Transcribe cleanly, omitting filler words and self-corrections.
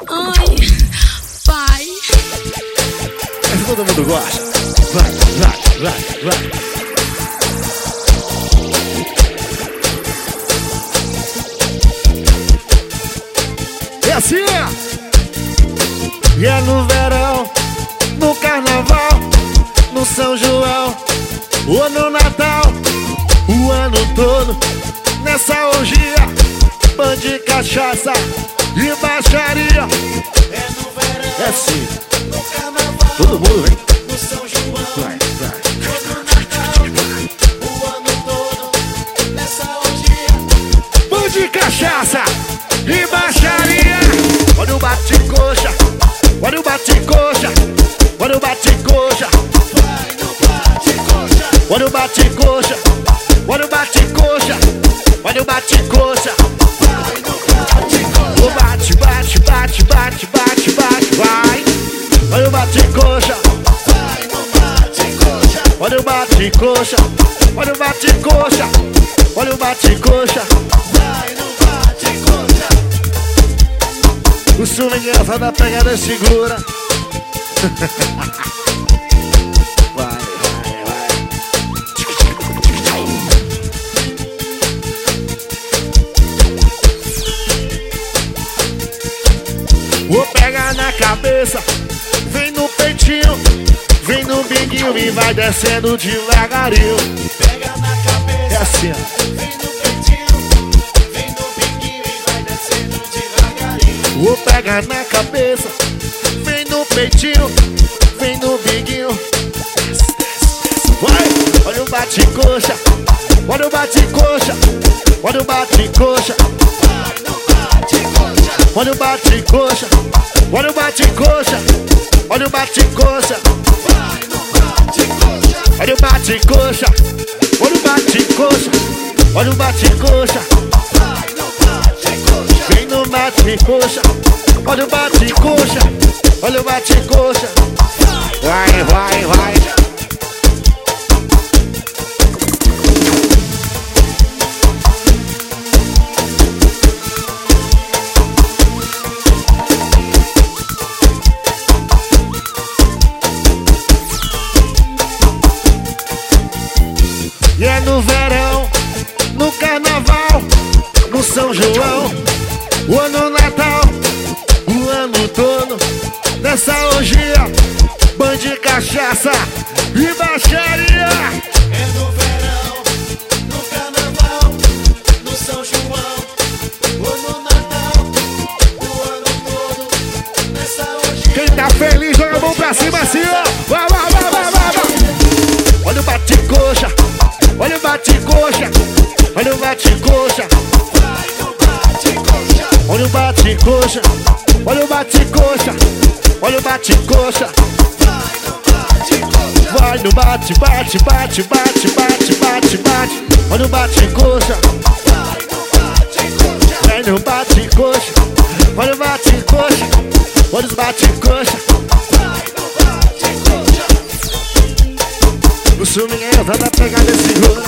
Ai, pai. Mas todo mundo gosta. Vai, vai, vai, vai. É assim, ó. E é no verão, no carnaval, no São João ou no Natal, o ano todo nessa orgia, band de cachaça e baixaria. É no verão, é sim, no carnaval, todo mundo vem. no São João, Vai, vai. ou no Natal, o ano todo nessa orgia. Band de cachaça e baixaria. Olha o bate-coxa, olha o bate-coxa, olha o bate-coxa. Vai no bate-coxa, Olha o bate-coxa, olha o bate-coxa, olha o bate-coxa. vai no bate-coxa, O bate, bate, bate, bate, bate, bate, vai. Olha o bate-coxa, vai no bate-coxa, olha o bate-coxa, olha o bate-coxa, olha o bate-coxa. vai no bate-coxa. O swingueiro vai da pegada e segura. Vai, vai, vai. Vou pegar na cabeça, vem no peitinho, vem no biguinho e vai descendo devagarinho. Pega na É cabeça, assim, ó. vem no peitinho, vem no biquinho e vai descendo devagarinho. Vou pegar na cabeça, vem no peitinho, vem no biguinho. Vai, olha o bate-coxa, olha o bate-coxa, olha o bate-coxa, Vai no bate-coxa, olha o bate-coxa, olha o bate-coxa, olha o bate-coxa, vai no bate-coxa, olha o bate-coxa, olha o bate-coxa, olha o bate-coxa, vai no bate-coxa, vem no bate-coxa, olha o bate-coxa, olha o bate-coxa. Vai, vai, vai. E é no verão, no carnaval, no São João, ou no Natal, o ano todo, nessa orgia, band de cachaça e baixaria. É no verão, no carnaval, no São João, ou no Natal, o ano todo nessa orgia. Quem tá feliz, joga a mão pra cima assim, ó. Vai, vai, vai, vai, vai, vai. Olha o bate-coxa, olha o bate-coxa, olha o bate-coxa, Vai no bate-coxa, olha o bate-coxa, olha o bate-coxa, olha o bate-coxa. vai no bate-coxa, Vai no bate, bate, bate, bate, bate, bate, bate. Olha o bate-coxa, vai no bate-coxa, vai no bate-coxa, olha o bate-coxa, olha os bate-coxa. vai no bate-coxa. O swingueiro tá na pegada e segura.